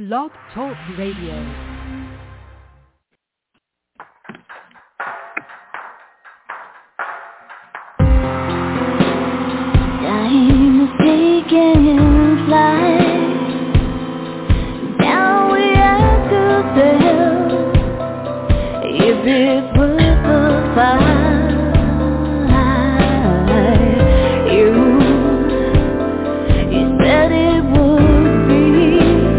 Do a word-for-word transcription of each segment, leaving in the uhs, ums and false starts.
Blog Talk Radio. Time is taking flight. Now we have to tell if it was a fight. You, you said it would be.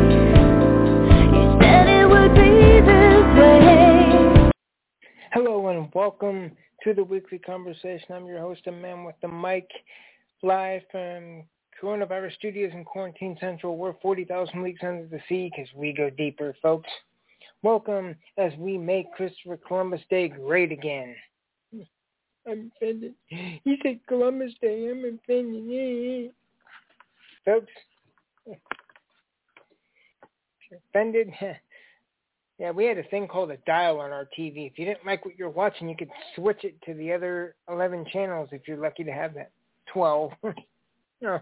You said it would be this way. Hello and welcome to the weekly conversation. I'm your host, a man with the mic. Live from Coronavirus Studios in Quarantine Central. We're forty thousand leagues under the sea because we go deeper, folks. Welcome as we make Christopher Columbus Day great again. I'm offended. He said Columbus Day. I'm offended. Folks, if you're offended, yeah, we had a thing called a dial on our T V. If you didn't like what you're watching, you could switch it to the other eleven channels if you're lucky to have that. twelve. oh.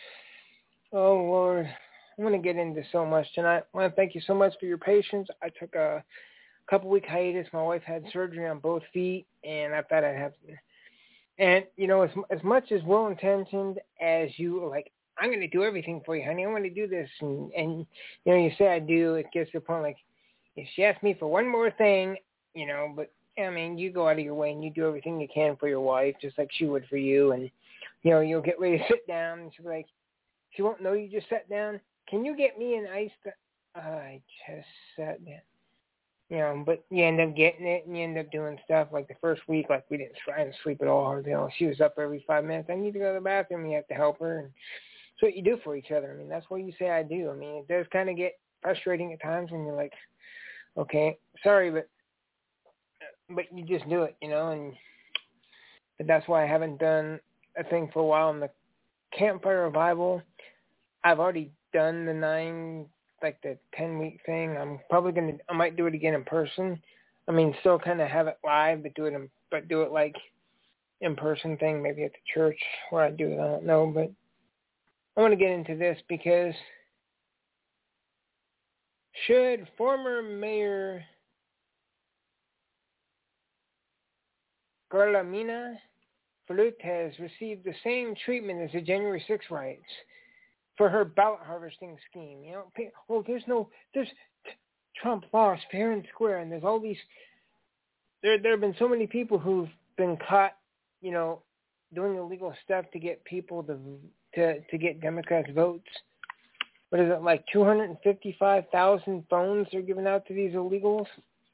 oh, Lord. I'm going to get into so much tonight. I want to thank you so much for your patience. I took a couple-week hiatus. My wife had surgery on both feet, and I thought I'd have to. And, you know, as, as much as well-intentioned as you, like, I'm going to do everything for you, honey. I want to do this. And, and, you know, you say I do. It gets to the point, like, if she asks me for one more thing, you know, but, I mean, you go out of your way and you do everything you can for your wife, just like she would for you. And, you know, you'll get ready to sit down, and she'll be like, she won't know you just sat down. Can you get me an ice? Th- uh, I just sat down. You know, but you end up getting it, and you end up doing stuff. Like the first week, like we didn't try and sleep at all. You know, she was up every five minutes. I need to go to the bathroom. And you have to help her. And it's what you do for each other. I mean, that's what you say I do. I mean, it does kind of get frustrating at times when you're like, okay, sorry, but but you just do it, you know. And but that's why I haven't done a thing for a while in the Campfire Revival. I've already done the nine, like the ten week thing. I'm probably gonna, I might do it again in person. I mean, still kind of have it live, but do it, in, but do it like in person thing, maybe at the church where I do it. I don't know, but I want to get into this because should former Mayor Guillermina Flutes receive the same treatment as the January sixth riots for her ballot harvesting scheme? You know, oh, there's no, there's Trump lost fair and square, and there's all these. There, there have been so many people who've been caught, you know, doing illegal stuff to get people to to to get Democrats votes. What is it, like two hundred fifty-five thousand phones are given out to these illegals?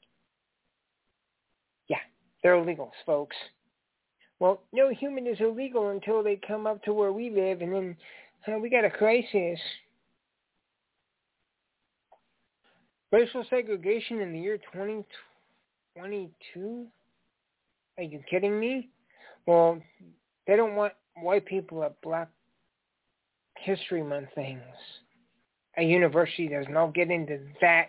Yeah, they're illegals, folks. Well, no human is illegal until they come up to where we live, and then uh, we got a crisis. Racial segregation in the year twenty twenty-two? Are you kidding me? Well, they don't want white people at Black History Month things. A university doesn't. I'll get into that.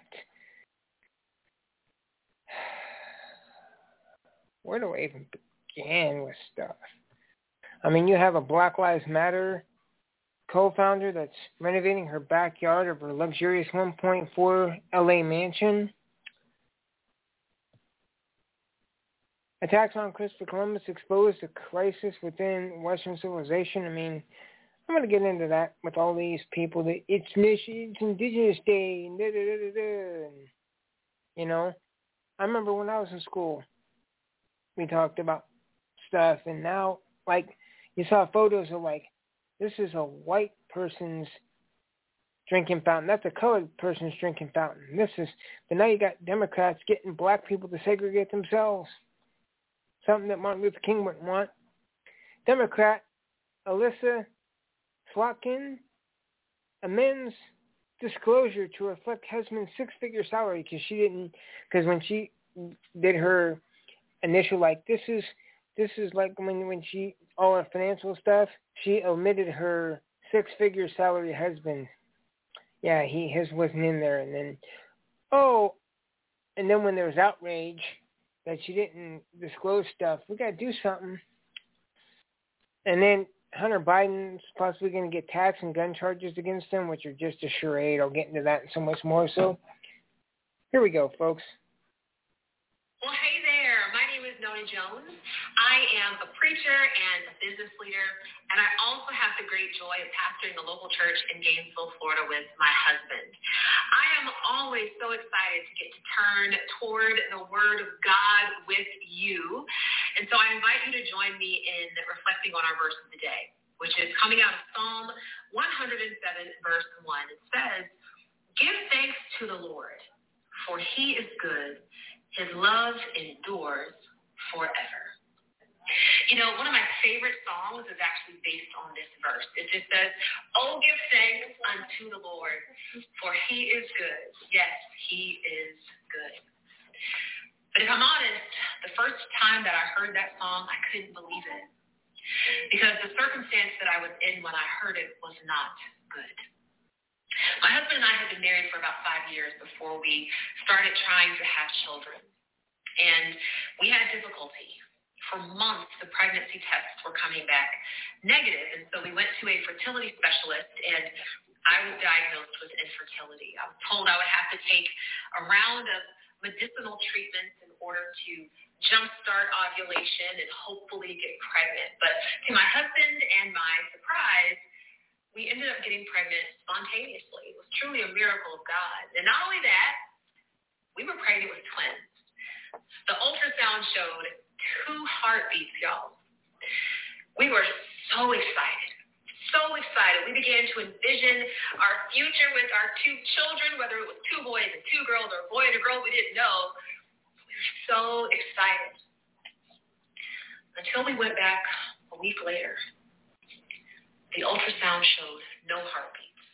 Where do I even begin with stuff? I mean, you have a Black Lives Matter co-founder that's renovating her backyard of her luxurious one point four L A mansion. Attacks on Christopher Columbus exposed a crisis within Western civilization. I mean, I'm going to get into that with all these people that it's, it's Indigenous Day, and da, da, da, da, da. You know, I remember when I was in school, we talked about stuff, and now, like, you saw photos of, like, this is a white person's drinking fountain. That's a colored person's drinking fountain. This is, but now you got Democrats getting black people to segregate themselves. Something that Martin Luther King wouldn't want. Democrat Alyssa Slotkin amends disclosure to reflect husband's six-figure salary because she didn't, because when she did her initial, like, this is, this is like when, when she, all her financial stuff, she omitted her six-figure salary husband. Yeah, he, his wasn't in there. And then, oh, and then when there was outrage that she didn't disclose stuff, we got to do something. And then Hunter Biden's possibly going to get tax and gun charges against him, which are just a charade. I'll get into that and so much more. So here we go, folks. Well, hey there. My name is Nona Jones. I am a preacher and a business leader, and I also have the great joy of pastoring a local church in Gainesville, Florida with my husband. I am always so excited to get to turn toward the Word of God with you, and so I invite you to join me in reflecting on our verse of the day, which is coming out of Psalm one hundred seven, verse one. It says, "Give thanks to the Lord, for he is good. His love endures forever." You know, one of my favorite songs is actually based on this verse. It just says, "Oh, give thanks unto the Lord, for he is good. Yes, he is good." But if I'm honest, the first time that I heard that song, I couldn't believe it. Because the circumstance that I was in when I heard it was not good. My husband and I had been married for about five years before we started trying to have children. And we had difficulty. For months, the pregnancy tests were coming back negative. And so we went to a fertility specialist, and I was diagnosed with infertility. I was told I would have to take a round of medicinal treatments in order to jumpstart ovulation and hopefully get pregnant. But to my husband and my surprise, we ended up getting pregnant spontaneously. It was truly a miracle of God. And not only that, we were pregnant with twins. The ultrasound showed two heartbeats, y'all. We were so excited, so excited. We began to envision our future with our two children, whether it was two boys and two girls or a boy and a girl, we didn't know. We were so excited. Until we went back a week later. The ultrasound showed no heartbeats.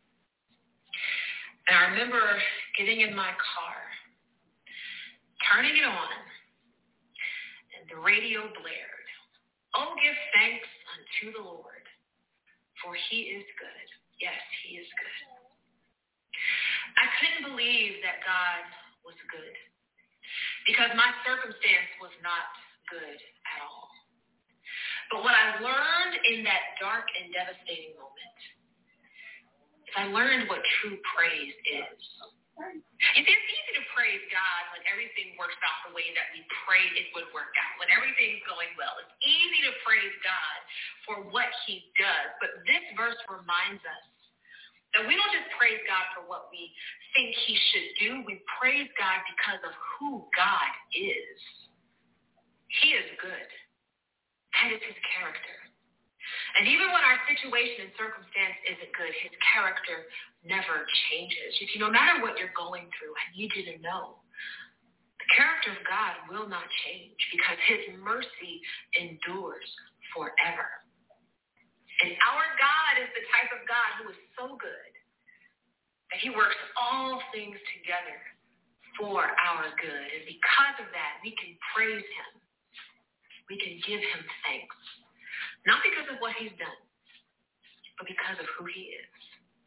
And I remember getting in my car, turning it on, and the radio blared, "Oh, give thanks unto the Lord, for he is good. Yes, he is good." I couldn't believe that God was good because my circumstance was not good at all. But what I learned in that dark and devastating moment is I learned what true praise is. You see, it's easy to praise God when everything works out the way that we prayed it would work out, when everything's going well. It's easy to praise God for what he does. But this verse reminds us that we don't just praise God for what we think he should do. We praise God because of who God is. He is good. That is his character. And even when our situation and circumstance isn't good, his character never changes. You see, no matter what you're going through, I need you to know the character of God will not change because his mercy endures forever. And our God is the type of God who is so good that he works all things together for our good. And because of that, we can praise him. We can give him thanks. Not because of what he's done, but because of who he is.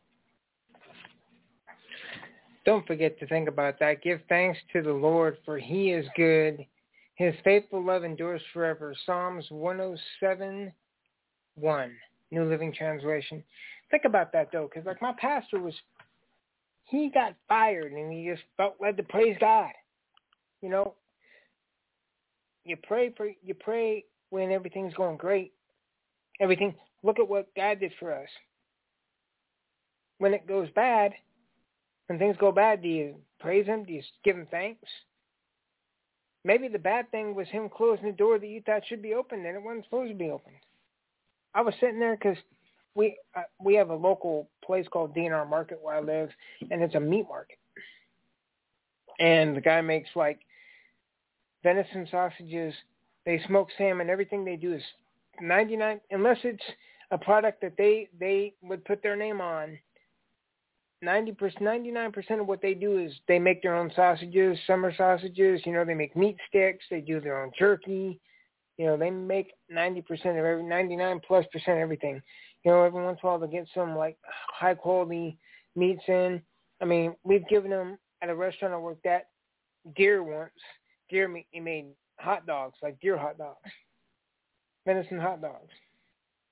Don't forget to think about that. Give thanks to the Lord, for he is good. His faithful love endures forever. Psalms one oh seven, one, New Living Translation. Think about that, though, because like my pastor was, he got fired, and he just felt led to praise God. You know, you pray for you pray when everything's going great. Everything. Look at what God did for us. When it goes bad, when things go bad, do you praise him? Do you give him thanks? Maybe the bad thing was him closing the door that you thought should be opened, and it wasn't supposed to be opened. I was sitting there because we uh, we have a local place called D N R Market where I live, and it's a meat market. And the guy makes like venison sausages. They smoke salmon. Everything they do is ninety-nine, unless it's a product that they, they would put their name on. ninety percent, ninety-nine percent of what they do is they make their own sausages, summer sausages. You know, they make meat sticks. They do their own jerky. You know, they make ninety percent of every, ninety-nine plus percent of everything. You know, every once in a while they get some like high quality meats in. I mean, we've given them at a restaurant I worked at deer once. Deer meat. He made hot dogs, like deer hot dogs, venison hot dogs.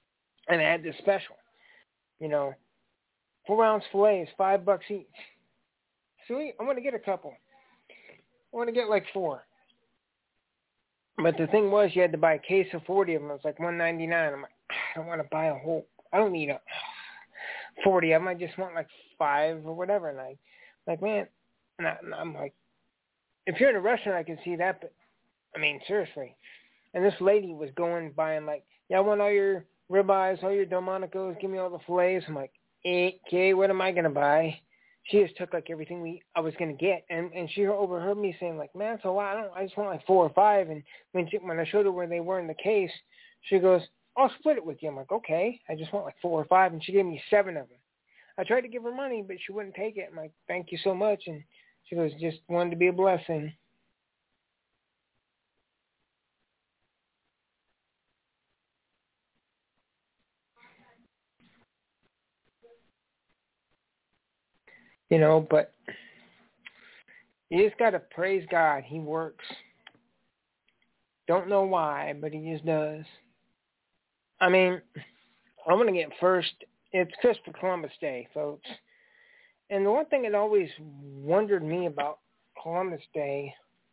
and I had this special. You know, four ounce fillets, five bucks each. Sweet, I'm gonna get a couple. I want to get like four. But the thing was, you had to buy a case of forty of them. It was like one ninety-nine. I'm like, I don't want to buy a whole. I don't need a forty of them. I just want like five or whatever. And I, like, man, and, I, and I'm like, if you're in a restaurant, I can see that. But I mean, seriously. And this lady was going buying like, yeah, I want all your ribeyes, all your Delmonico's. Give me all the fillets. I'm like, okay, what am I gonna buy? She just took like everything we I was gonna get, and and she overheard me saying like, man, that's a lot. I don't. I just want like four or five. And when she, when I showed her where they were in the case, she goes, I'll split it with you. I'm like, okay. I just want like four or five, and she gave me seven of them. I tried to give her money, but she wouldn't take it. I'm like, thank you so much. And she goes, just wanted to be a blessing. You know, but you just got to praise God. He works. Don't know why, but he just does. I mean, I'm going to get first. It's Christopher Columbus Day, folks. And the one thing that always wondered me about Columbus Day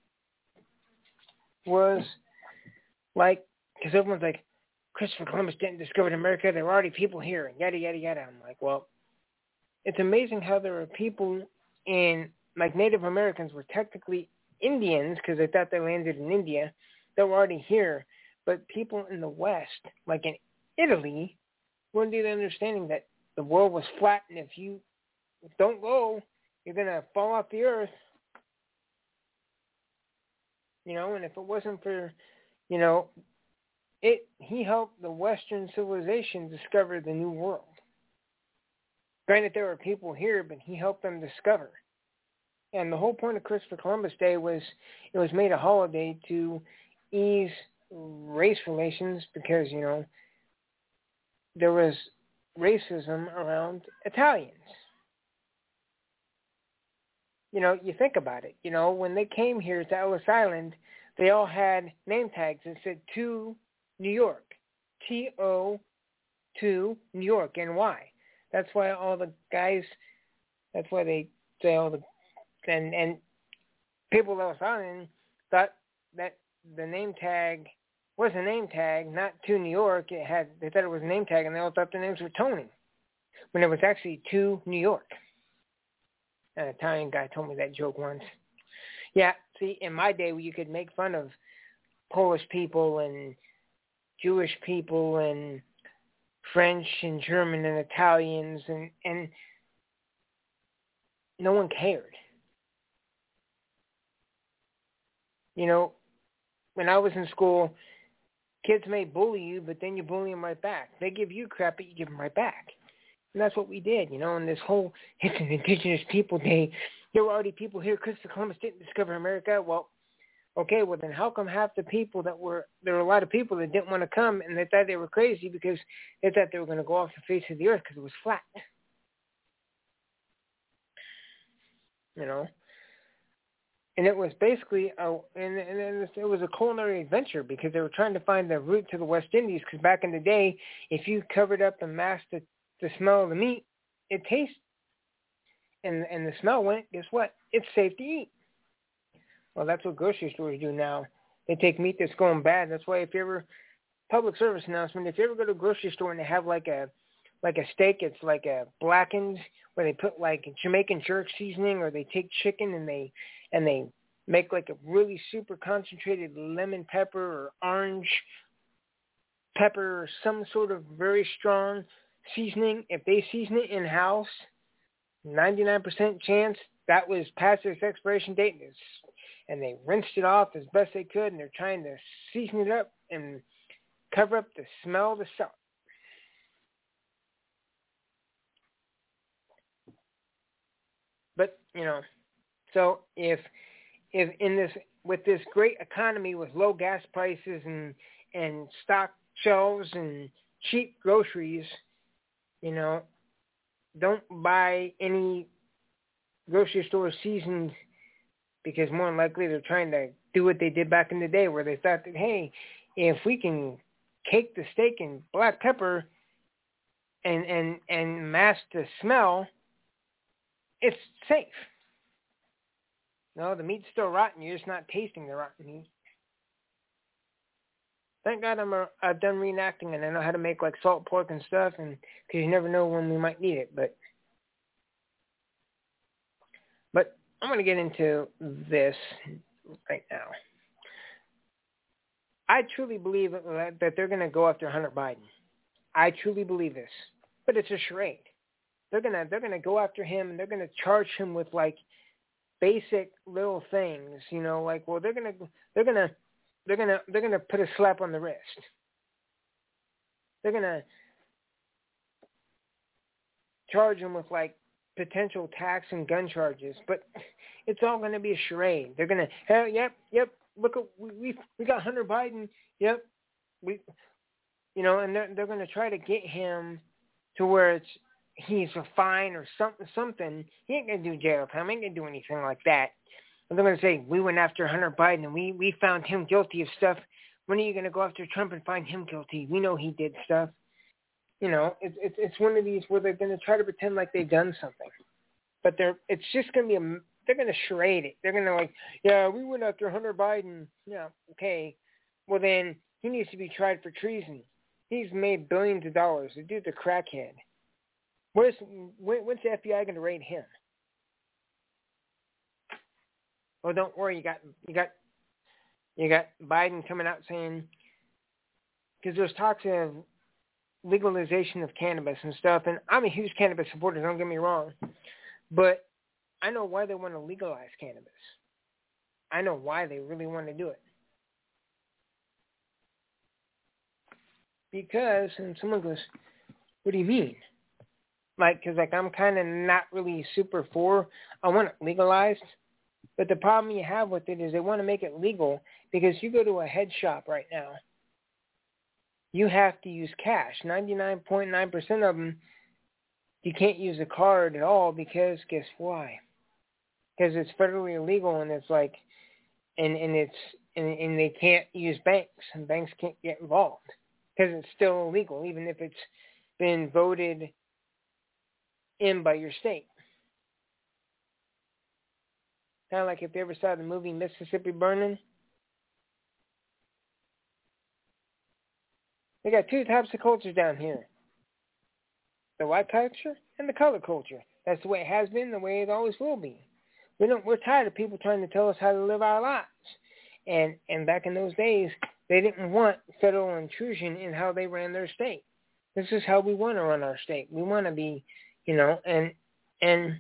was, like, because everyone's like, Christopher Columbus didn't discover America. There were already people here, and yada, yada, yada. I'm like, well, it's amazing how there are people in, like Native Americans were technically Indians because they thought they landed in India that were already here. But people in the West, like in Italy, were under the understanding that the world was flat, and if you don't go, you're going to fall off the earth. You know, and if it wasn't for, you know, it, he helped the Western civilization discover the New World. Granted, there were people here, but he helped them discover. And the whole point of Christopher Columbus Day was it was made a holiday to ease race relations because, you know, there was racism around Italians. You know, you think about it. You know, when they came here to Ellis Island, they all had name tags that said to New York, T O to New York, N Y. That's why all the guys, that's why they say all the, and, and people that was on thought that the name tag was a name tag, not to New York. It had, they thought it was a name tag, and they all thought their names were Tony, when it was actually to New York. An Italian guy told me that joke once. Yeah, see, in my day, you could make fun of Polish people and Jewish people and French and German and Italians, and, and no one cared. You know, when I was in school, kids may bully you, but then you bully them right back. They give you crap, but you give them right back. And that's what we did, you know, and this whole, it's an Indigenous People Day. There were already people here. Christopher Columbus didn't discover America. Well, okay, well then how come half the people that were, there were a lot of people that didn't want to come, and they thought they were crazy because they thought they were going to go off the face of the earth because it was flat. You know? And it was basically, a, and, and it was a culinary adventure because they were trying to find the route to the West Indies because back in the day, if you covered up and masked the, the smell of the meat, it tastes, and, and the smell went, guess what? It's safe to eat. Well, that's what grocery stores do now. They take meat that's going bad. That's why if you ever, public service announcement, if you ever go to a grocery store and they have like a like a steak, it's like a blackened, where they put like Jamaican jerk seasoning, or they take chicken and they and they make like a really super concentrated lemon pepper or orange pepper or some sort of very strong seasoning. If they season it in-house, ninety-nine percent chance that was past its expiration date, and, and they rinsed it off as best they could, and they're trying to season it up and cover up the smell of the salt. But, you know, so if if in this, with this great economy with low gas prices and and stock shelves and cheap groceries, you know, don't buy any grocery store seasoned, because more than likely they're trying to do what they did back in the day where they thought that, hey, if we can cake the steak in black pepper, and and and mask the smell, it's safe. No, the meat's still rotten. You're just not tasting the rotten meat. Thank God I'm a, I've done reenacting and I know how to make like salt pork and stuff, and because you never know when we might need it. But but I'm going to get into this right now. I truly believe that they're going to go after Hunter Biden. I truly believe this, but it's a charade. They're gonna they're gonna go after him and they're gonna charge him with like basic little things, you know, like well they're gonna they're gonna they're gonna they're gonna put a slap on the wrist. They're gonna charge him with like potential tax and gun charges, but it's all gonna be a charade. They're gonna hell yep yep look at we we, we got Hunter Biden yep we you know and they're they're gonna try to get him to where it's he's a fine or something, something. He ain't going to do jail time. He ain't going to do anything like that. And they're going to say, we went after Hunter Biden and we, we found him guilty of stuff. When are you going to go after Trump and find him guilty? We know he did stuff. You know, it's it's it's one of these where they're going to try to pretend like they've done something. But they're it's just going to be, a, they're going to charade it. They're going to like, yeah, we went after Hunter Biden. Yeah, okay. Well, then he needs to be tried for treason. He's made billions of dollars. The dude's a crackhead. Where's when, when's the F B I going to raid him? Well, don't worry. You got you got you got Biden coming out saying because there's talks of legalization of cannabis and stuff, and I'm a huge cannabis supporter. Don't get me wrong, but I know why they want to legalize cannabis. I know why they really want to do it. Because, and someone goes, "What do you mean?" Like, because like I'm kind of not really super for. I want it legalized, but the problem you have with it is they want to make it legal because you go to a head shop right now, you have to use cash. ninety-nine point nine percent of them, you can't use a card at all because guess why? Because it's federally illegal and it's like, and and it's and, and they can't use banks and banks can't get involved because it's still illegal even if it's been voted in by your state. Kind of like if you ever saw the movie Mississippi Burning. They got two types of cultures down here. The white culture and the color culture. That's the way it has been, the way it always will be. We don't, we're tired of people trying to tell us how to live our lives. And and back in those days, they didn't want federal intrusion in how they ran their state. This is how we want to run our state. We want to be, you know, and and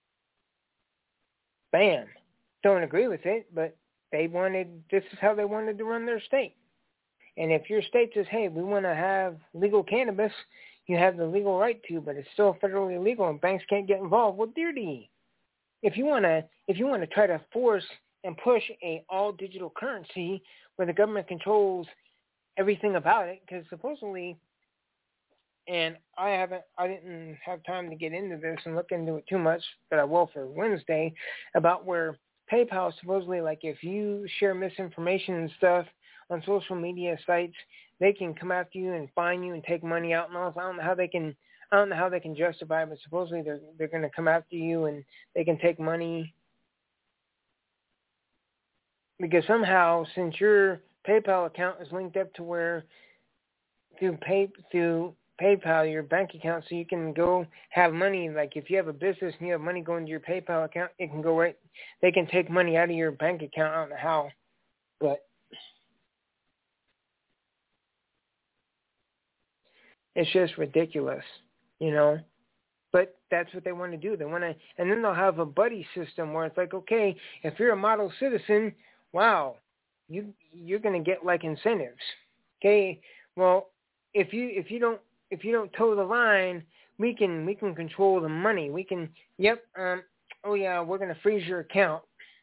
bam, don't agree with it, but they wanted, this is how they wanted to run their state. And if your state says, hey, we want to have legal cannabis, you have the legal right to, but it's still federally illegal and banks can't get involved. Well, dear to you. If you want to, if you want to try to force and push a all digital currency where the government controls everything about it, because supposedly, and I haven't, I didn't have time to get into this and look into it too much, but I will for Wednesday, about where PayPal supposedly, like if you share misinformation and stuff on social media sites, they can come after you and fine you and take money out and all. I don't know how they can, I don't know how they can justify it, but supposedly they're they're going to come after you and they can take money because somehow, since your PayPal account is linked up to where through pay through PayPal, your bank account, so you can go have money. Like if you have a business and you have money going to your PayPal account, it can go right. They can take money out of your bank account. I don't know how, but it's just ridiculous, you know. But that's what they want to do. They want to, and then they'll have a buddy system where it's like, okay, if you're a model citizen, wow, you you're gonna get like incentives. Okay, well, if you if you don't if you don't toe the line, we can we can control the money. We can, yep, um, oh yeah, we're gonna freeze your account.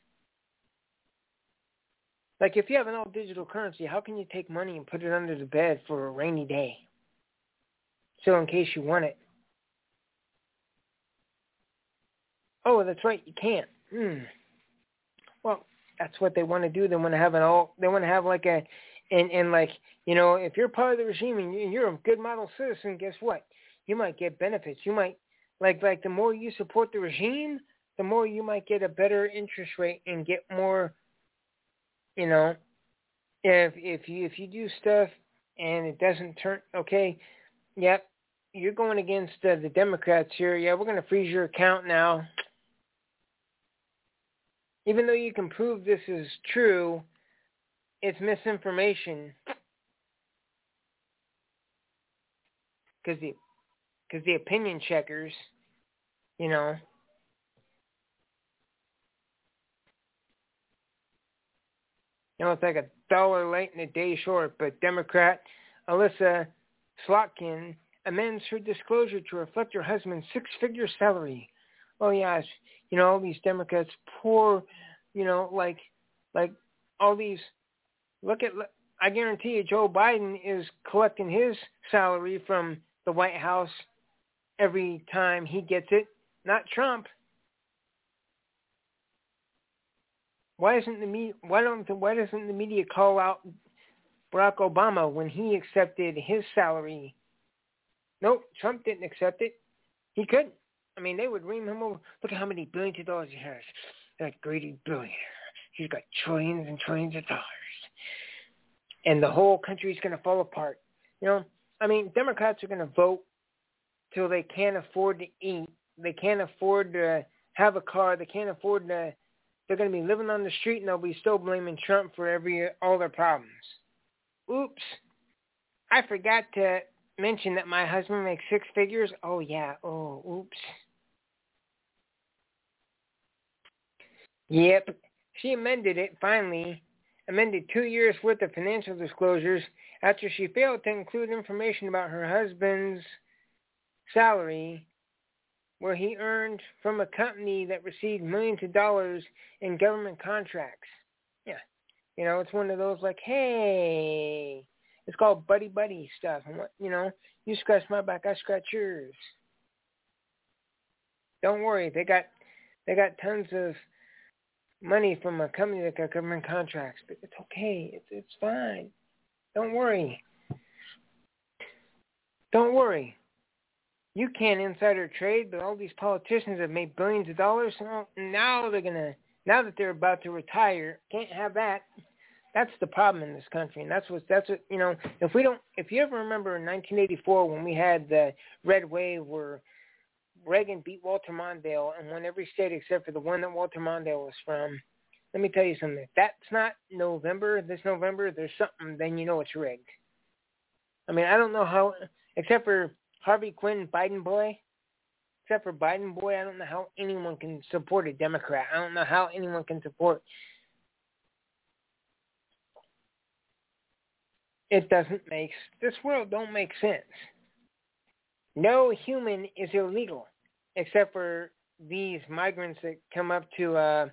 Like if you have an all digital currency, how can you take money and put it under the bed for a rainy day? So in case you want it. Oh, that's right, you can't. Hmm. Well, that's what they want to do. They want to have an all. They want to have like a, and and like you know, if you're part of the regime and you're a good model citizen, guess what? you might get benefits. You might, like, like the more you support the regime, the more you might get a better interest rate and get more, you know, if if you if you do stuff and it doesn't turn, okay, yep, you're going against uh, the Democrats here. Yeah, we're going to freeze your account now. Even though you can prove this is true, it's misinformation. Because the, cause the opinion checkers, you know, you know, it's like a dollar late and a day short, but Democrat Alyssa Slotkin amends her disclosure to reflect her husband's six-figure salary. Oh, yeah, you know, all these Democrats, poor, you know, like, like all these, look at, I guarantee you Joe Biden is collecting his salary from the White House every time he gets it, not Trump. Why isn't the media, why don't why doesn't the media call out Barack Obama when he accepted his salary? Nope, Trump didn't accept it. He couldn't. I mean, they would ream him over. Look at how many billions of dollars he has. That greedy billionaire. He's got trillions and trillions of dollars. And the whole country's going to fall apart. You know, I mean, Democrats are going to vote till they can't afford to eat. They can't afford to have a car. They can't afford to, they're going to be living on the street and they'll be still blaming Trump for every all their problems. Oops. I forgot to mention that my husband makes six figures. Oh, yeah. Oh, oops. Yep. She amended it, finally, amended two years' worth of financial disclosures after she failed to include information about her husband's salary, where he earned from a company that received millions of dollars in government contracts. Yeah. You know, it's one of those like, hey, it's called buddy-buddy stuff. And what, you know, you scratch my back, I scratch yours. Don't worry, they got they got tons of money from a company that got government contracts, but it's okay. It's it's fine. Don't worry. Don't worry. You can't insider trade, but all these politicians have made billions of dollars. So now they're gonna, now that they're about to retire, can't have that. That's the problem in this country, and that's what that's what you know. If we don't, if you ever remember in nineteen eighty-four when we had the red wave where Reagan beat Walter Mondale and won every state except for the one that Walter Mondale was from, let me tell you something. If that's not November, this November, there's something, then you know it's rigged. I mean, I don't know how, except for Harvey Quinn, Biden boy, except for Biden boy, I don't know how anyone can support a Democrat. I don't know how anyone can support. It doesn't make, this world don't make sense. No human is illegal, except for these migrants that come up to, uh,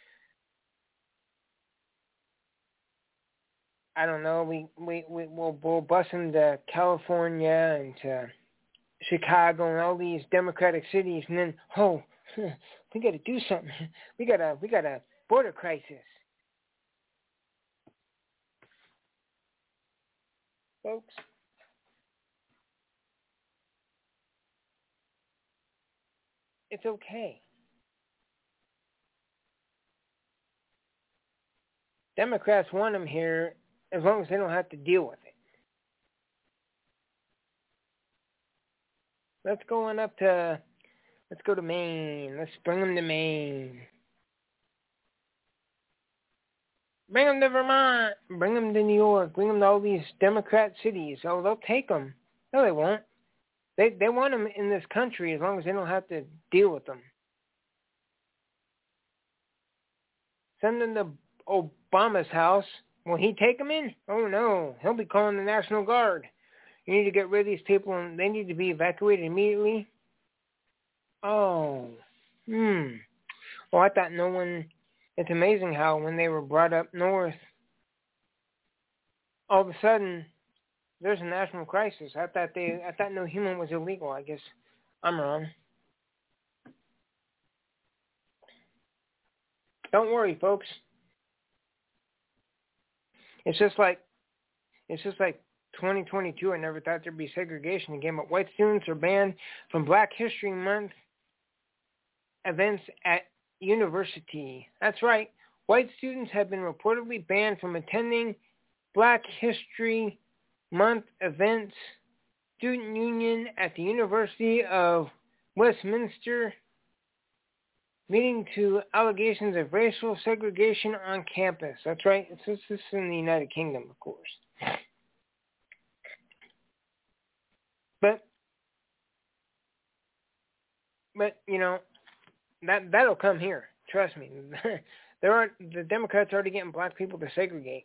I don't know, we, we, we, we'll, we'll bus them to California and to Chicago and all these democratic cities, and then, oh, we got to do something. We got a, we got a border crisis. Folks, it's okay. Democrats want them here as long as they don't have to deal with it. Let's go on up to, let's go to Maine. Let's bring them to Maine. Bring them to Vermont. Bring them to New York. Bring them to all these Democrat cities. Oh, they'll take them. No, they won't. They they want them in this country as long as they don't have to deal with them. Send them to Obama's house. Will he take them in? Oh, no. He'll be calling the National Guard. You need to get rid of these people, and they need to be evacuated immediately. Oh. Hmm. Well, I thought no one... It's amazing how when they were brought up north, all of a sudden, there's a national crisis. I thought they, I thought no human was illegal. I guess I'm wrong. Don't worry, folks. It's just like, it's just like twenty twenty-two, I never thought there'd be segregation again, but white students are banned from Black History Month events at university. That's right. White students have been reportedly banned from attending Black History Month events. Student Union at the University of Westminster leading to allegations of racial segregation on campus. That's right. This is in the United Kingdom, of course. But, but you know, that that'll come here. Trust me. There are the Democrats are already getting black people to segregate.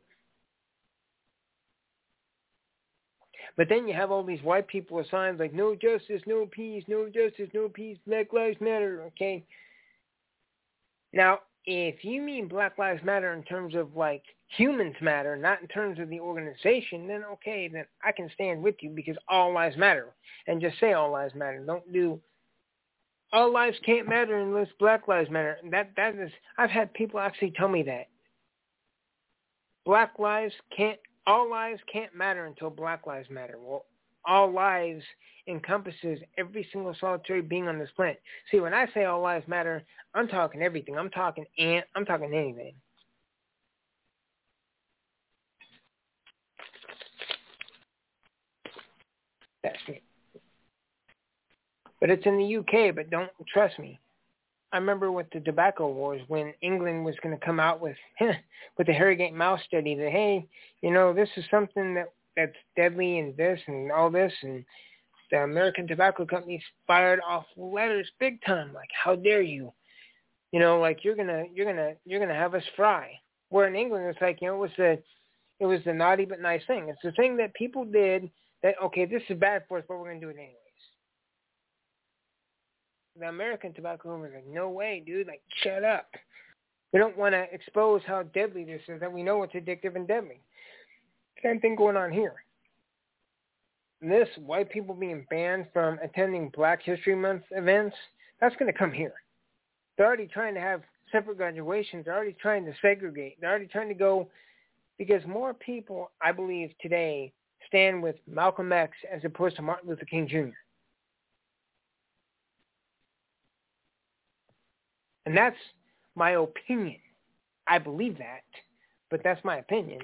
But then you have all these white people with signs like no justice, no peace, no justice, no peace, Black Lives Matter, okay? Now, if you mean Black Lives Matter in terms of like humans matter, not in terms of the organization, then okay, then I can stand with you because all lives matter. And just say all lives matter. Don't do all lives can't matter unless Black Lives Matter. That that is I've had people actually tell me that. Black lives can't all lives can't matter until Black Lives Matter. Well, all lives encompasses every single solitary being on this planet. See, when I say all lives matter, I'm talking everything. I'm talking ant. I'm talking anything. That's me. But it's in the U K, but don't trust me. I remember with the tobacco wars when England was going to come out with with the Harrogate Mouse study that, hey, you know, this is something that, that's deadly and this and all this, and the American tobacco companies fired off letters big time, like, how dare you? You know, like you're gonna you're gonna you're gonna have us fry. Where in England it's like, you know, it was the it was the naughty but nice thing. It's the thing that people did that, okay, this is bad for us, but we're gonna do it anyways. The American tobacco company was like, no way, dude, like, shut up. We don't want to expose how deadly this is, that we know it's addictive and deadly. Same thing going on here. This, white people being banned from attending Black History Month events, that's going to come here. They're already trying to have separate graduations. They're already trying to segregate. They're already trying to go, because more people, I believe, today stand with Malcolm X as opposed to Martin Luther King Junior And that's my opinion. I believe that, but that's my opinion.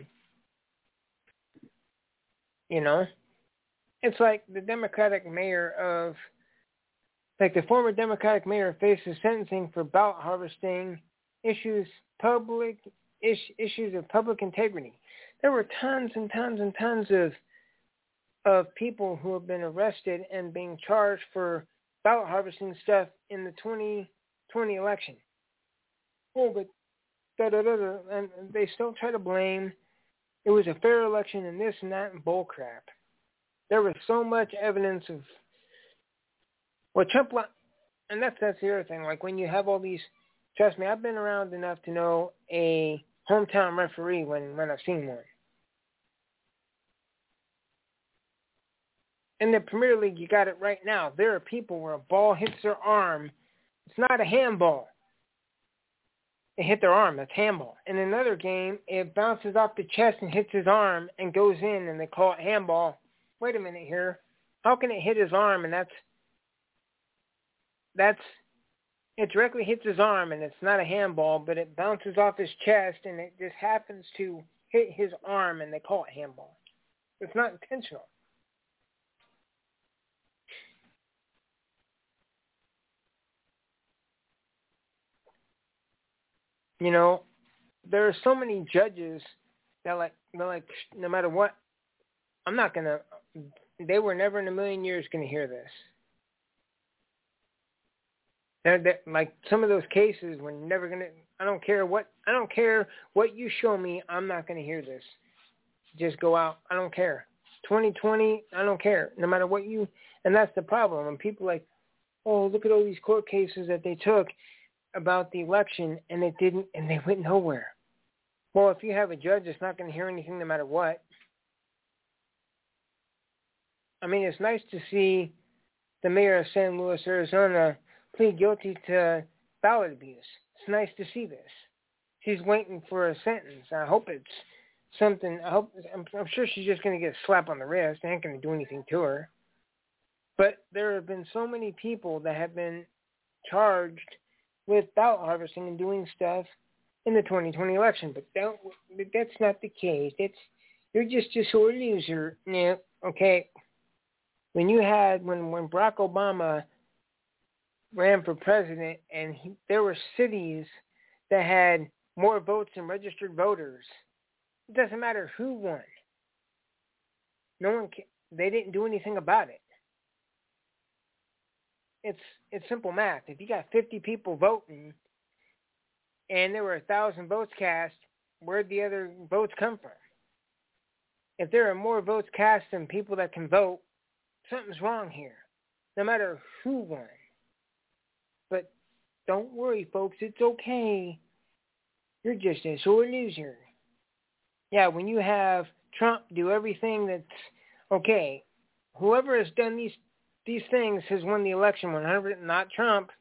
You know? It's like the Democratic mayor of, like the former Democratic mayor faces sentencing for ballot harvesting, issues public is, issues of public integrity. There were tons and tons and tons of of people who have been arrested and being charged for ballot harvesting stuff in the twenty twenty election. Oh, but da da da da, and they still try to blame it was a fair election and this and that and bull crap. There was so much evidence of what Trump, and that's that's the other thing. Like when you have all these, trust me, I've been around enough to know a hometown referee when when I've seen one. In the Premier League, you got it right now. There are people where a ball hits their arm. It's not a handball. It hit their arm. That's handball. In another game, it bounces off the chest and hits his arm and goes in, and they call it handball. Wait a minute here. How can it hit his arm and that's that's it directly hits his arm and it's not a handball, but it bounces off his chest and it just happens to hit his arm and they call it handball. It's not intentional. You know, there are so many judges that like, they're like, no matter what, I'm not going to, they were never in a million years going to hear this. They're, they're, like some of those cases, we're never going to, I don't care what, I don't care what you show me, I'm not going to hear this. Just go out, I don't care. twenty twenty, I don't care, no matter what you, and that's the problem. When people like, oh, look at all these court cases that they took about the election, and it didn't, and they went nowhere. Well, if you have a judge that's not going to hear anything no matter what, I mean, it's nice to see the mayor of San Luis, Arizona, plead guilty to ballot abuse. It's nice to see this. She's waiting for a sentence. I hope it's something. I hope I'm, I'm sure she's just going to get a slap on the wrist. They ain't going to do anything to her. But there have been so many people that have been charged with ballot harvesting and doing stuff in the twenty twenty election. But that, that's not the case. It's you're just a sore loser. Yeah, okay. When you had when when Barack Obama ran for president, and he, there were cities that had more votes than registered voters. It doesn't matter who won. No one can, they didn't do anything about it. It's it's simple math. If you got fifty people voting and there were a thousand votes cast, where'd the other votes come from? If there are more votes cast than people that can vote, something's wrong here. No matter who won. But don't worry, folks. It's okay. You're just a sore loser. Yeah, when you have Trump do everything that's okay, whoever has done these these things has won the election one hundred percent, not Trump.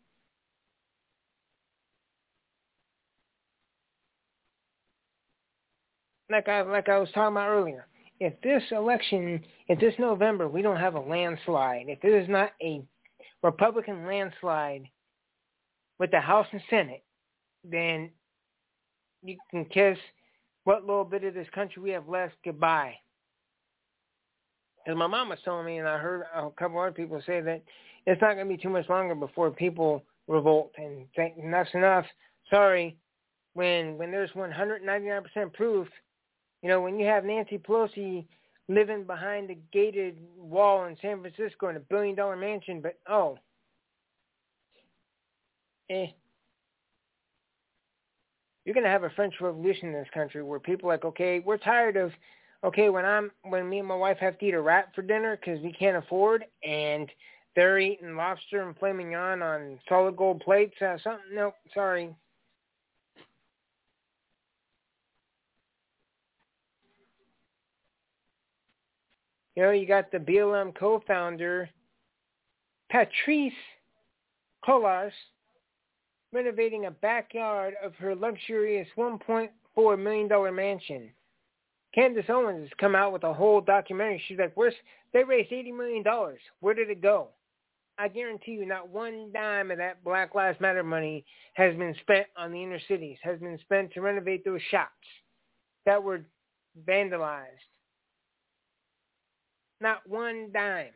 Like I like I was talking about earlier, if this election, if this November we don't have a landslide, if it is not a Republican landslide with the House and Senate, then you can kiss what little bit of this country we have left goodbye. Because my mom was telling me, and I heard a couple other people say that it's not going to be too much longer before people revolt and think enough's enough. Sorry, when when there's one hundred ninety-nine percent proof, you know, when you have Nancy Pelosi living behind a gated wall in San Francisco in a billion dollar mansion, but oh, eh. You're going to have a French Revolution in this country where people are like, okay, we're tired of, okay, when I'm when me and my wife have to eat a rat for dinner because we can't afford, and they're eating lobster and filet mignon on solid gold plates, uh, something, no, sorry. You know, you got the B L M co-founder, Patrisse Cullors, renovating a backyard of her luxurious one point four million dollars mansion. Candace Owens has come out with a whole documentary. She's like, "Where's they raised eighty million dollars. Where did it go?" I guarantee you not one dime of that Black Lives Matter money has been spent on the inner cities, has been spent to renovate those shops that were vandalized. Not one dime.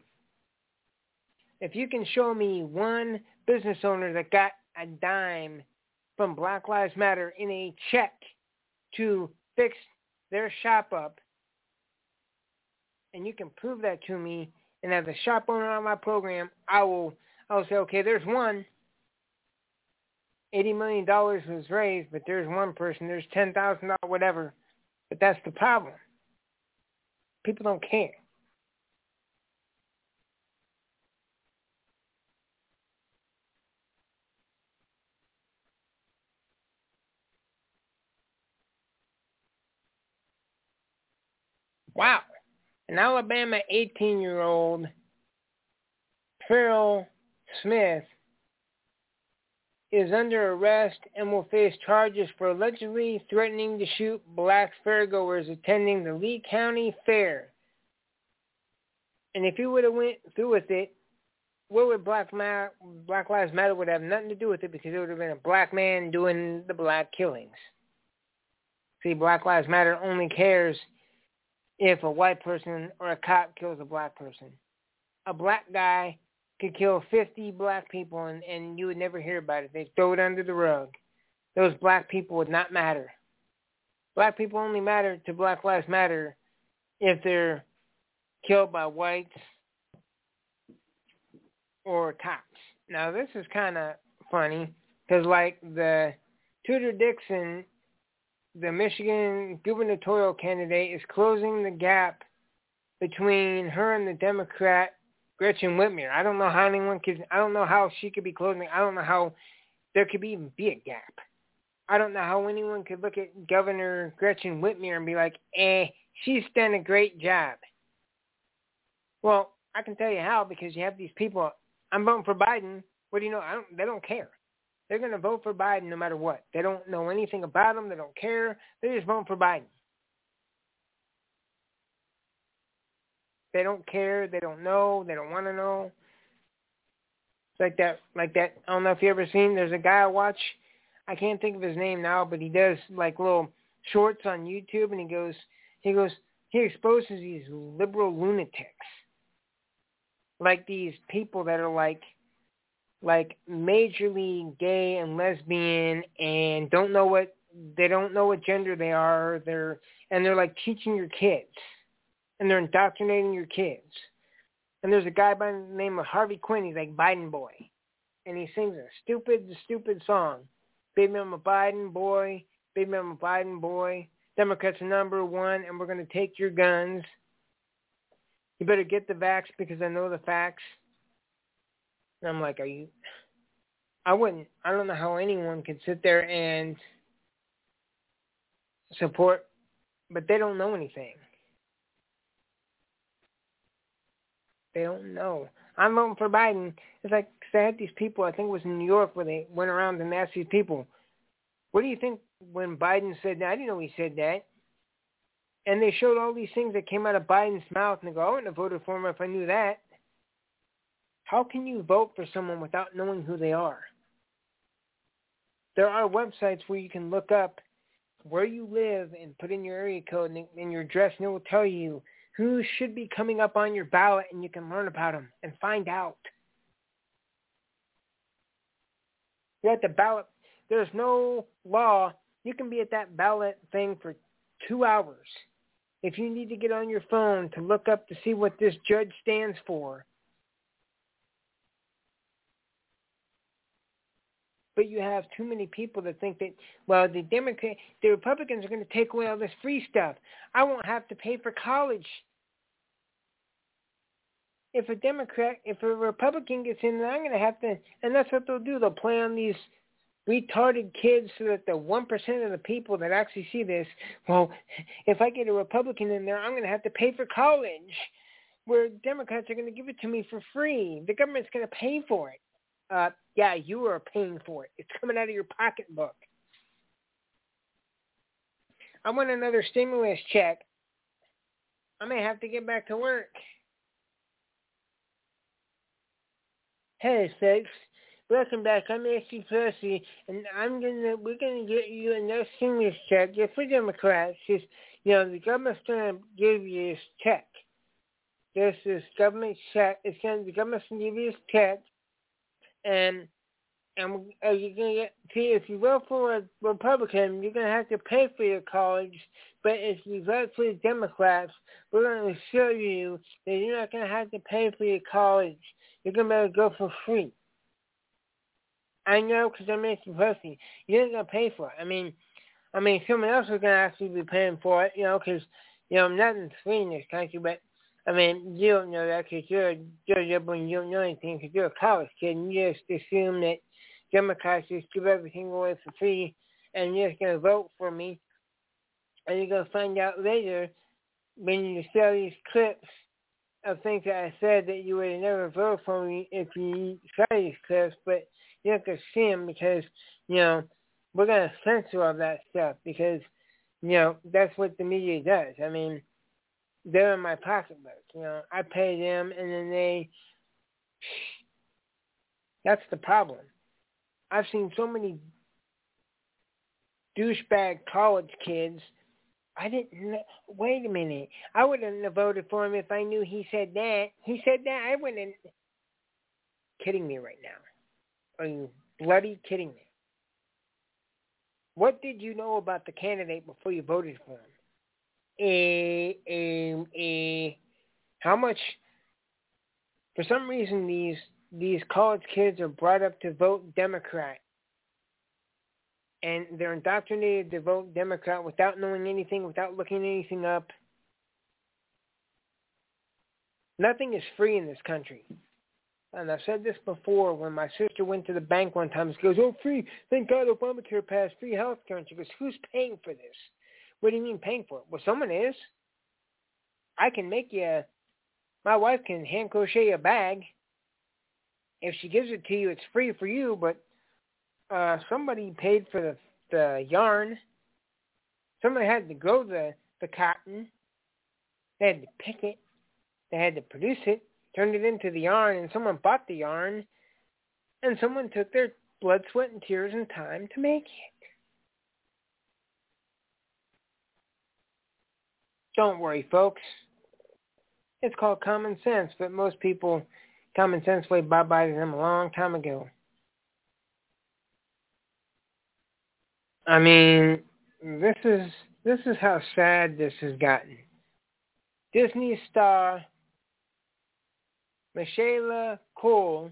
If you can show me one business owner that got a dime from Black Lives Matter in a check to fix their shop up, and you can prove that to me, and as a shop owner on my program, I will I will say, okay, there's one. eighty million dollars was raised, but there's one person, there's ten thousand dollars, whatever. But that's the problem. People don't care. Wow. An Alabama eighteen-year-old, Farrell Smith, is under arrest and will face charges for allegedly threatening to shoot black fairgoers attending the Lee County Fair. And if he would have went through with it, what would Black, Ma- Black Lives Matter would have nothing to do with it, because it would have been a black man doing the black killings. See, Black Lives Matter only cares if a white person or a cop kills a black person. A black guy could kill fifty black people and, and you would never hear about it. They'd throw it under the rug. Those black people would not matter. Black people only matter to Black Lives Matter if they're killed by whites or cops. Now, this is kind of funny because, like, the Tudor Dixon, the Michigan gubernatorial candidate, is closing the gap between her and the Democrat Gretchen Whitmer. I don't know how anyone could, I don't know how she could be closing, I don't know how there could be, even be a gap. I don't know how anyone could look at Governor Gretchen Whitmer and be like, eh, she's done a great job. Well, I can tell you how, because you have these people, I'm voting for Biden. What do you know? I don't, they don't care. They're going to vote for Biden no matter what. They don't know anything about him. They don't care. They're just voting for Biden. They don't care. They don't know. They don't want to know. It's like that, like that. I don't know if you ever seen. There's a guy I watch. I can't think of his name now, but he does like little shorts on YouTube, and he goes, he goes, he exposes these liberal lunatics, like these people that are like, like majorly gay and lesbian, and don't know what they don't know what gender they are. They're and they're like teaching your kids, and they're indoctrinating your kids. And there's a guy by the name of Harvey Quinn. He's like Biden boy, and he sings a stupid, stupid song. Baby, I'm a Biden boy. Baby, I'm a Biden boy. Democrats are number one, and we're going to take your guns. You better get the vax because I know the facts. And I'm like, are you? I wouldn't. I don't know how anyone could sit there and support, but they don't know anything. They don't know. I'm voting for Biden. It's like, cause I had these people, I think it was in New York, where they went around and asked these people, what do you think when Biden said that? I didn't know he said that. And they showed all these things that came out of Biden's mouth, and they go, I wouldn't have voted for him if I knew that. How can you vote for someone without knowing who they are? There are websites where you can look up where you live and put in your area code and, and your address, and it will tell you who should be coming up on your ballot, and you can learn about them and find out. You're at the ballot. There's no law. You can be at that ballot thing for two hours. If you need to get on your phone to look up to see what this judge stands for. But you have too many people that think that, well, the Democrat, the Republicans are going to take away all this free stuff. I won't have to pay for college. If a Democrat, if a Republican gets in, then I'm going to have to, and that's what they'll do. They'll play on these retarded kids so that the one percent of the people that actually see this, well, if I get a Republican in there, I'm going to have to pay for college, where Democrats are going to give it to me for free. The government's going to pay for it. Uh, yeah, you are paying for it. It's coming out of your pocketbook. I want another stimulus check. I may have to get back to work. Hey, folks. Welcome back. I'm Nancy Pelosi, and I'm gonna we're gonna get you another stimulus check. Just for Democrats, just you know, the government's gonna give you this check. There's this government check. It's gonna the government's gonna give you this check, and and uh, you're gonna get see if you vote for a Republican, you're gonna have to pay for your college. But if you vote for the Democrats, we're gonna assure you that you're not gonna have to pay for your college. You're gonna be able to go for free. I know, because I'm Nancy Pelosi. You ain't gonna pay for it. I mean, I mean, someone else is gonna actually be paying for it, you know, because you know nothing's free in this country. But I mean, you don't know that because you're you're you don't know anything because you're a college kid, and you just assume that Democrats just give everything away for free, and you're just gonna vote for me, and you're gonna find out later when you sell these clips of things that I said that you would have never voted for me if you saw these clips, but you have to see them because, you know, we're going to censor all that stuff because, you know, that's what the media does. I mean, they're in my pocketbook. You know, I pay them and then they, that's the problem. I've seen so many douchebag college kids. I didn't know. Wait a minute. I wouldn't have voted for him if I knew he said that. He said that. I wouldn't. Kidding me right now. Are you bloody kidding me? What did you know about the candidate before you voted for him? Eh, eh, eh, how much? For some reason, these these college kids are brought up to vote Democrat. And they're indoctrinated to vote Democrat without knowing anything, without looking anything up. Nothing is free in this country. And I've said this before. When my sister went to the bank one time, she goes, oh, free. Thank God Obamacare passed free health care. And she goes, who's paying for this? What do you mean paying for it? Well, someone is. I can make you, a, my wife can hand crochet a bag. If she gives it to you, it's free for you, but uh, somebody paid for the, the yarn. Somebody had to grow the, the cotton. They had to pick it. They had to produce it, turned it into the yarn, and someone bought the yarn, and someone took their blood, sweat, and tears and time to make it. Don't worry, folks. It's called common sense, but most people, common sense went bye-bye to them a long time ago. I mean, this is this is how sad this has gotten. Disney star Michaela Coel,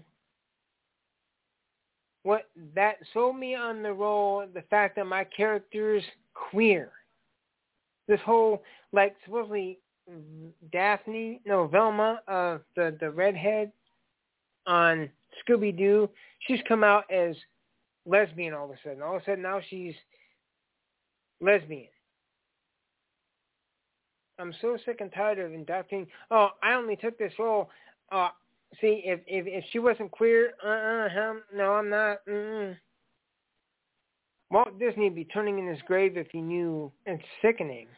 what that sold me on the role, the fact that my character's queer. This whole, like, supposedly Daphne, no, Velma, uh, the, the redhead on Scooby-Doo, she's come out as lesbian all of a sudden. All of a sudden now she's lesbian. I'm so sick and tired of indoctrinating. Oh, I only took this role. Uh, see, if, if if she wasn't queer, uh-uh, hell, no, I'm not. Mm-mm. Walt Disney would be turning in his grave if he knew. It's sickening.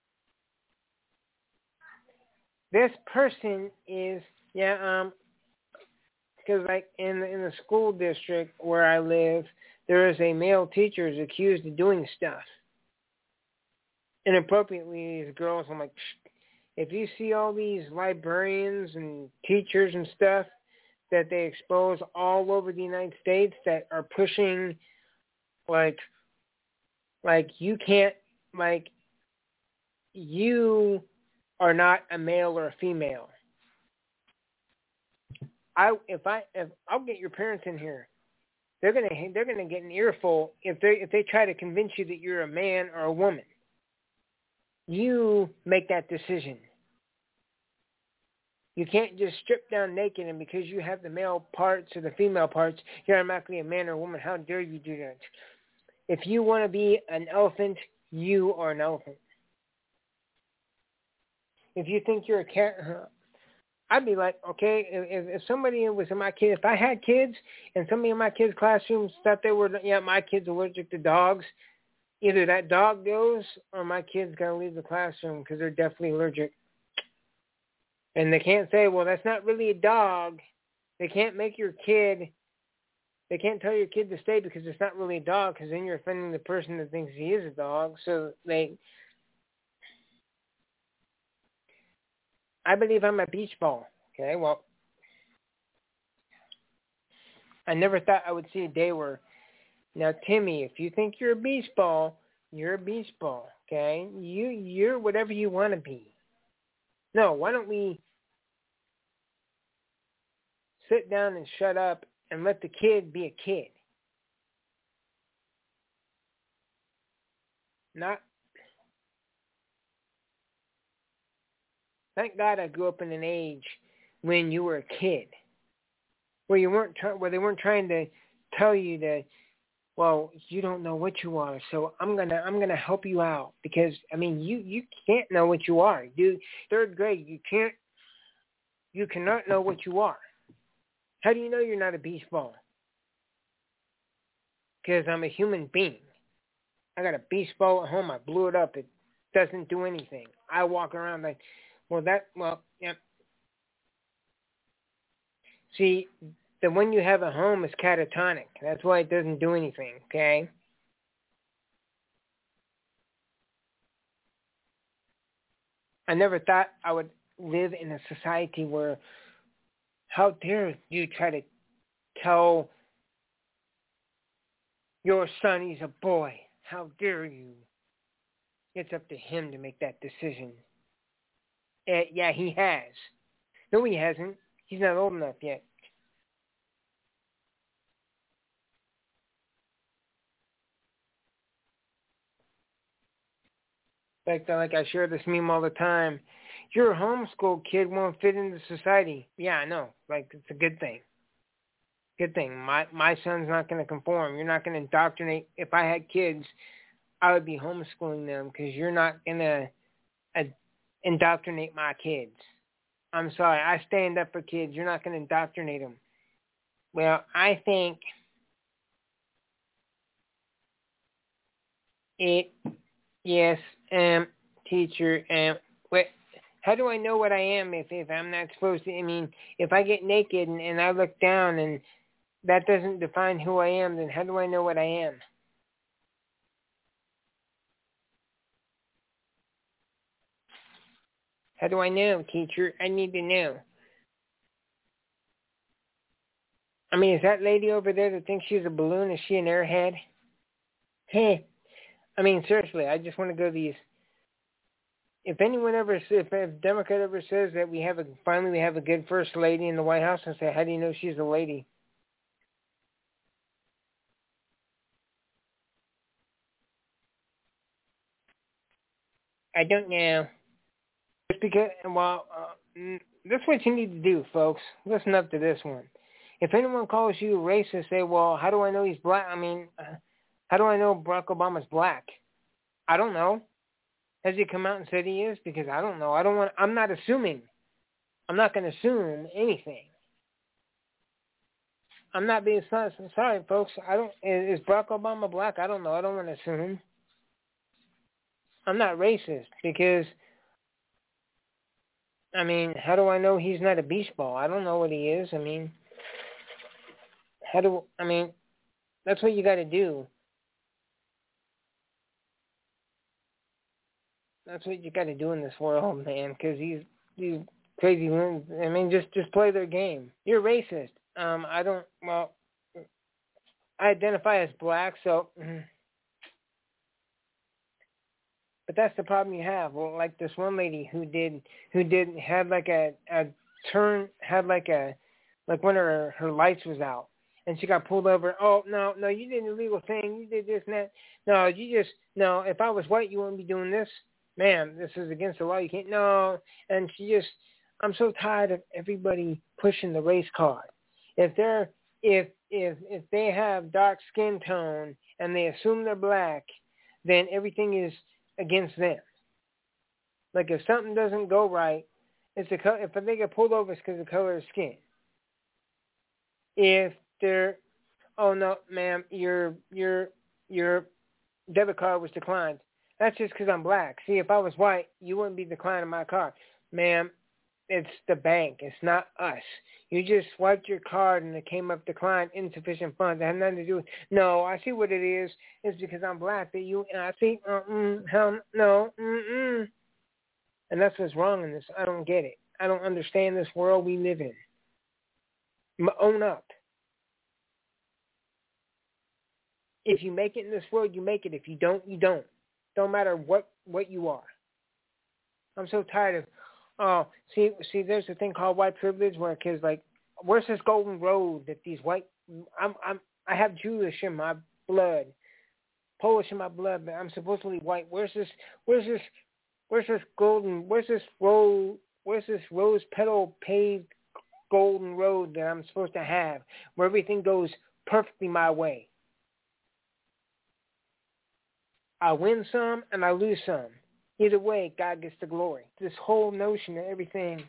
This person is, yeah, um, because like in in the school district where I live, there is a male teacher who's accused of doing stuff inappropriately. These girls, I'm like, if you see all these librarians and teachers and stuff that they expose all over the United States that are pushing, like, like you can't, like, you are not a male or a female. I if I if I'll get your parents in here. They're gonna they're gonna get an earful if they if they try to convince you that you're a man or a woman. You make that decision. You can't just strip down naked and because you have the male parts or the female parts, you're automatically a man or a woman. How dare you do that? If you want to be an elephant, you are an elephant. If you think you're a cat, I'd be like, okay, if, if somebody was in my kid, if I had kids and somebody in my kids' classrooms thought they were, yeah, my kid's allergic to dogs, either that dog goes or my kid's got to leave the classroom because they're definitely allergic. And they can't say, well, that's not really a dog. They can't make your kid, they can't tell your kid to stay because it's not really a dog because then you're offending the person that thinks he is a dog. So they... I believe I'm a beach ball. Okay, well, I never thought I would see a day where, now Timmy, if you think you're a beach ball, you're a beach ball. Okay, you you're whatever you want to be. No, why don't we sit down and shut up and let the kid be a kid? Not. Thank God I grew up in an age when you were a kid, where you weren't try- where they weren't trying to tell you that, well, you don't know what you are, so I'm gonna I'm gonna help you out because I mean you, you can't know what you are. You third grade, you can't you cannot know what you are. How do you know you're not a beach ball? Because I'm a human being. I got a beach ball at home. I blew it up. It doesn't do anything. I walk around like. Well, that, well, yeah. See, the one you have at home is catatonic. That's why it doesn't do anything, okay? I never thought I would live in a society where, how dare you try to tell your son he's a boy. How dare you? It's up to him to make that decision. Uh, yeah, he has. No, he hasn't. He's not old enough yet. In fact, like I share this meme all the time. Your homeschool kid won't fit into society. Yeah, I know. Like, it's a good thing. Good thing. My my son's not going to conform. You're not going to indoctrinate. If I had kids, I would be homeschooling them because you're not going to uh, indoctrinate my kids. I'm sorry. I stand up for kids. You're not going to indoctrinate them. Well, I think it, yes, um, teacher, um, wait, How do I know what I am if, if I'm not supposed to? I mean, if I get naked and, and I look down and that doesn't define who I am, then how do I know what I am? How do I know, teacher? I need to know. I mean, is that lady over there that thinks she's a balloon, is she an airhead? Hey, I mean, seriously, I just want to go these. If anyone ever, if a Democrat ever says that we have a, finally we have a good first lady in the White House, I say, how do you know she's a lady? I don't know. Just because, well, uh, this is what you need to do, folks. Listen up to this one. If anyone calls you a racist, say, well, how do I know he's black? I mean, uh, how do I know Barack Obama's black? I don't know. Has he come out and said he is? Because I don't know. I don't want. I'm not assuming. I'm not going to assume anything. I'm not being sorry, folks. I don't. Is Barack Obama black? I don't know. I don't want to assume. I'm not racist because, I mean, how do I know he's not a beach ball? I don't know what he is. I mean, how do I mean? That's what you got to do. That's what you got to do in this world, man. Because these these crazy ones. I mean, just just play their game. You're racist. Um, I don't. Well, I identify as black, so. But that's the problem you have. Well, like this one lady who did, who did had like a, a turn, had like a, like one of her, her lights was out, and she got pulled over. Oh no, no, you did an illegal thing. You did this and that. No, you just no. If I was white, you wouldn't be doing this, ma'am. This is against the law. You can't. No. And she just, I'm so tired of everybody pushing the race card. If they're, if if if they have dark skin tone and they assume they're black, then everything is against them. Like if something doesn't go right, it's the co- if they get pulled over, it's because of the color of skin. If they're, oh no, ma'am, your your your debit card was declined. That's just because I'm black. See, if I was white, you wouldn't be declining my card, ma'am. It's the bank. It's not us. You just swiped your card and it came up declined, insufficient funds. It had nothing to do with. No, I see what it is. It's because I'm black that you. And I see. Uh, mm, hell no. Mm-mm. And that's what's wrong in this. I don't get it. I don't understand this world we live in. M- own up. If you make it in this world, you make it. If you don't, you don't. Don't matter what what you are. I'm so tired of. Oh, see, see, there's a thing called white privilege where kids like, where's this golden road that these white, I'm, I'm, I have Jewish in my blood, Polish in my blood, but I'm supposedly white. Where's this, where's this, where's this golden, where's this road, where's this rose petal paved golden road that I'm supposed to have, where everything goes perfectly my way? I win some and I lose some. Either way, God gets the glory. This whole notion of everything,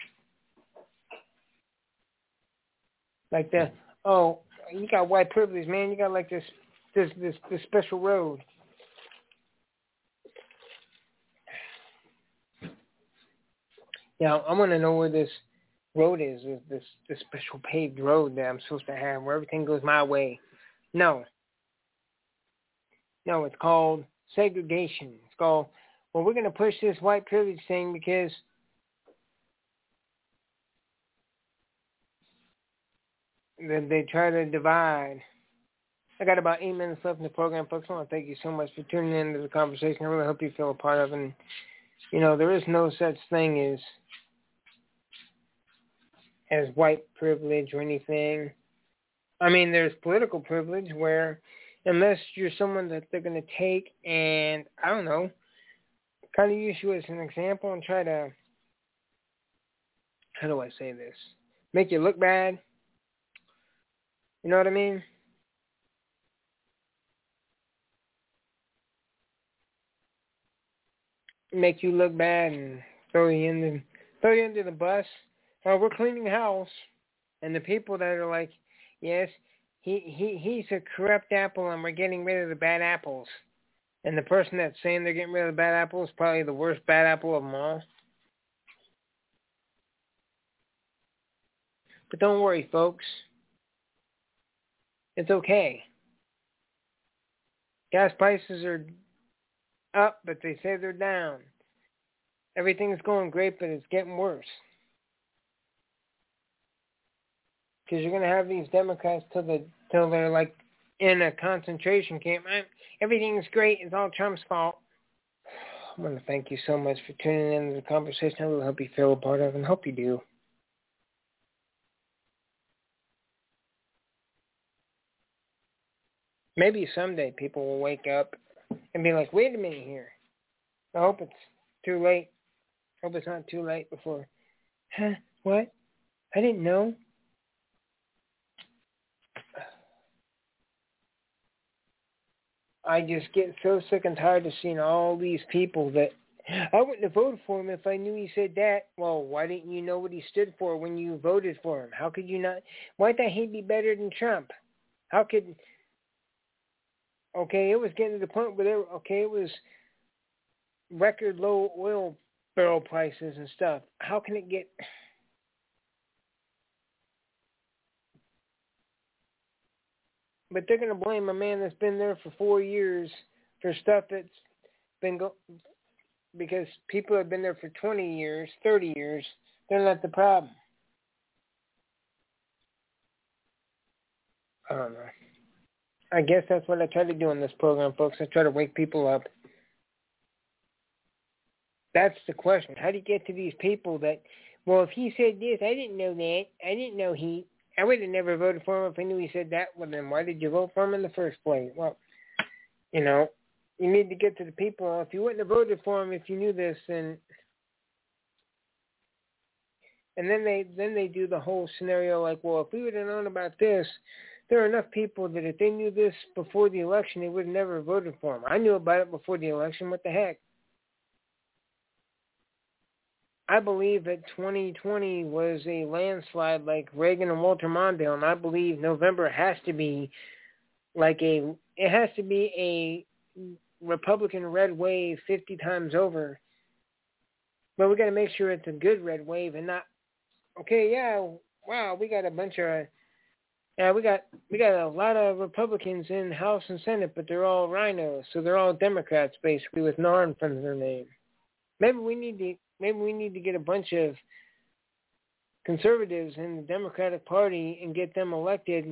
like the, oh, you got white privilege, man. You got like this, this, this, this special road. Yeah, I want to know where this road is. This, this special paved road that I'm supposed to have, where everything goes my way. No, no, it's called segregation. It's called. Well, we're going to push this white privilege thing because they, they try to divide. I got about eight minutes left in the program, folks. I want to thank you so much for tuning in to the conversation. I really hope you feel a part of it. And, you know, there is no such thing as as white privilege or anything. I mean, there's political privilege where unless you're someone that they're going to take and, I don't know, kind of use you as an example and try to, how do I say this, make you look bad. You know what I mean? Make you look bad and throw you in the, throw you into the bus. Oh, we're cleaning the house. And the people that are like, yes, he, he he's a corrupt apple and we're getting rid of the bad apples. And the person that's saying they're getting rid of the bad apple is probably the worst bad apple of them all. But don't worry, folks. It's okay. Gas prices are up, but they say they're down. Everything's going great, but it's getting worse. Because you're going to have these Democrats till, the, till they're like in a concentration camp. Everything's great. It's all Trump's fault. I want to thank you so much for tuning in to the conversation. I really hope you feel a part of it, and hope you do. Maybe someday people will wake up and be like, wait a minute here. I hope it's too late. I hope it's not too late before. Huh? What? I didn't know. I just get so sick and tired of seeing all these people that I wouldn't have voted for him if I knew he said that. Well, why didn't you know what he stood for when you voted for him? How could you not? Why thought he'd be better than Trump? How could... Okay, it was getting to the point where, there, okay, it was record low oil barrel prices and stuff. How can it get... But they're going to blame a man that's been there for four years for stuff that's been... Go- because people have been there for twenty years, thirty years. They're not the problem. I don't know. I guess that's what I try to do in this program, folks. I try to wake people up. That's the question. How do you get to these people that, well, if he said this, I didn't know that. I didn't know he, I would have never voted for him if I knew he said that. Well, then why did you vote for him in the first place? Well, you know, you need to get to the people. If you wouldn't have voted for him if you knew this, then, and then they, then they do the whole scenario like, well, if we would have known about this, there are enough people that if they knew this before the election, they would have never voted for him. I knew about it before the election. What the heck? I believe that twenty twenty was a landslide like Reagan and Walter Mondale, and I believe November has to be like a, it has to be a Republican red wave fifty times over. But we got to make sure it's a good red wave and not, okay, yeah, wow, we got a bunch of, yeah, we got we got a lot of Republicans in House and Senate, but they're all rhinos, so they're all Democrats basically with N A R in front of their name. Maybe we need to maybe we need to get a bunch of conservatives in the Democratic Party and get them elected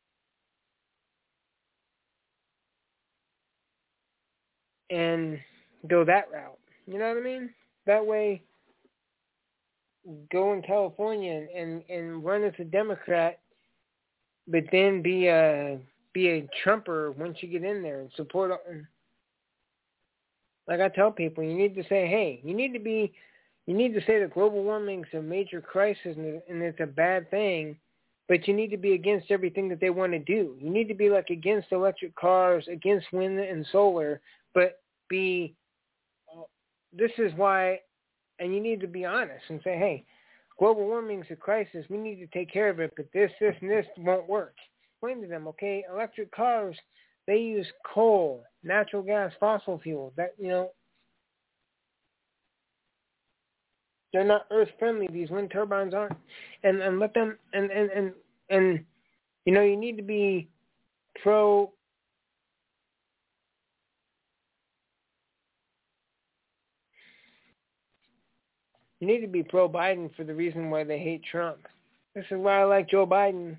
and go that route. You know what I mean? That way, go in California and, and, and run as a Democrat, but then be a be a Trumper once you get in there and support. Like I tell people, you need to say, hey, you need to be, you need to say that global warming is a major crisis and, and it's a bad thing, but you need to be against everything that they want to do. You need to be like against electric cars, against wind and solar, but be, this is why, and you need to be honest and say, hey, global warming is a crisis. We need to take care of it, but this, this, and this won't work. Explain to them, okay, electric cars, they use coal, natural gas, fossil fuels. That, you know, they're not earth friendly. These wind turbines aren't. And and let them and and and, and you know, you need to be pro. You need to be pro Biden for the reason why they hate Trump. This is why I like Joe Biden.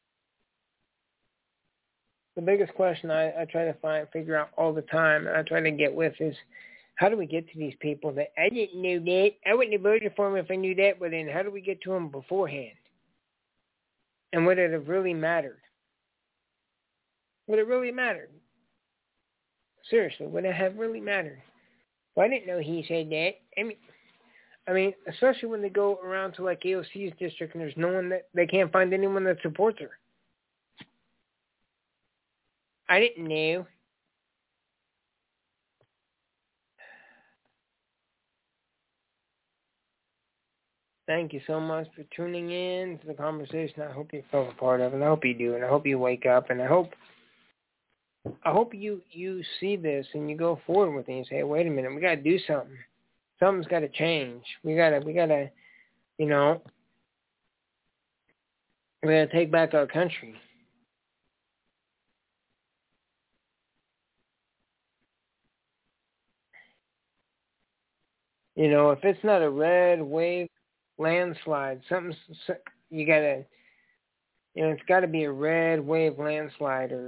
The biggest question I, I try to find, figure out all the time, and I try to get with is, how do we get to these people that I didn't know that? I wouldn't have voted for them if I knew that, but then how do we get to them beforehand? And would it have really mattered? Would it really mattered? Seriously, would it have really mattered? Well, I didn't know he said that. I mean, I mean, especially when they go around to like A O C's district and there's no one that, they can't find anyone that supports her. I didn't know. Thank you so much for tuning in to the conversation. I hope you feel a part of it. And I hope you do. And I hope you wake up. And I hope I hope you, you see this and you go forward with it and say, wait a minute, we got to do something. Something's got to change. We got to, we got to, you know, We got to take back our country. You know, if it's not a red wave landslide, something's, you got to, you know, it's got to be a red wave landslide or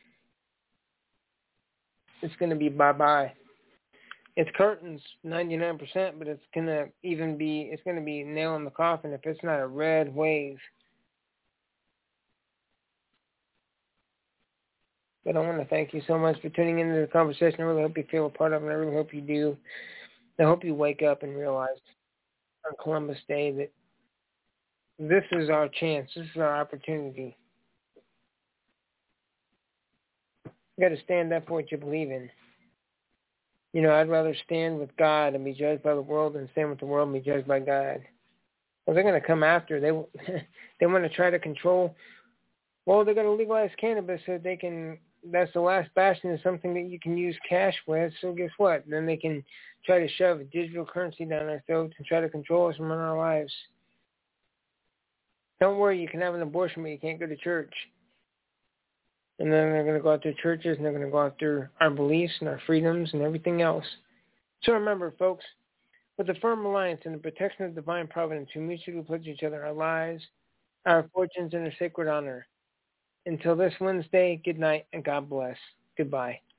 it's going to be bye-bye. It's curtains ninety-nine percent, but it's going to even be, it's going to be nail in the coffin if it's not a red wave. But I want to thank you so much for tuning into the conversation. I really hope you feel a part of it. I really hope you do. I hope you wake up and realize on Columbus Day that this is our chance. This is our opportunity. You got to stand up for what you believe in. You know, I'd rather stand with God and be judged by the world than stand with the world and be judged by God. Well, they're going to come after. They they want to try to control. Well, they're going to legalize cannabis so they can. That's the last bastion of something that you can use cash with. So guess what? Then they can try to shove a digital currency down our throats and try to control us and run our lives. Don't worry, you can have an abortion, but you can't go to church. And then they're going to go after churches, and they're going to go after our beliefs and our freedoms and everything else. So remember, folks, with a firm alliance and the protection of divine providence, we mutually pledge each other our lives, our fortunes, and our sacred honor. Until this Wednesday, good night and God bless. Goodbye.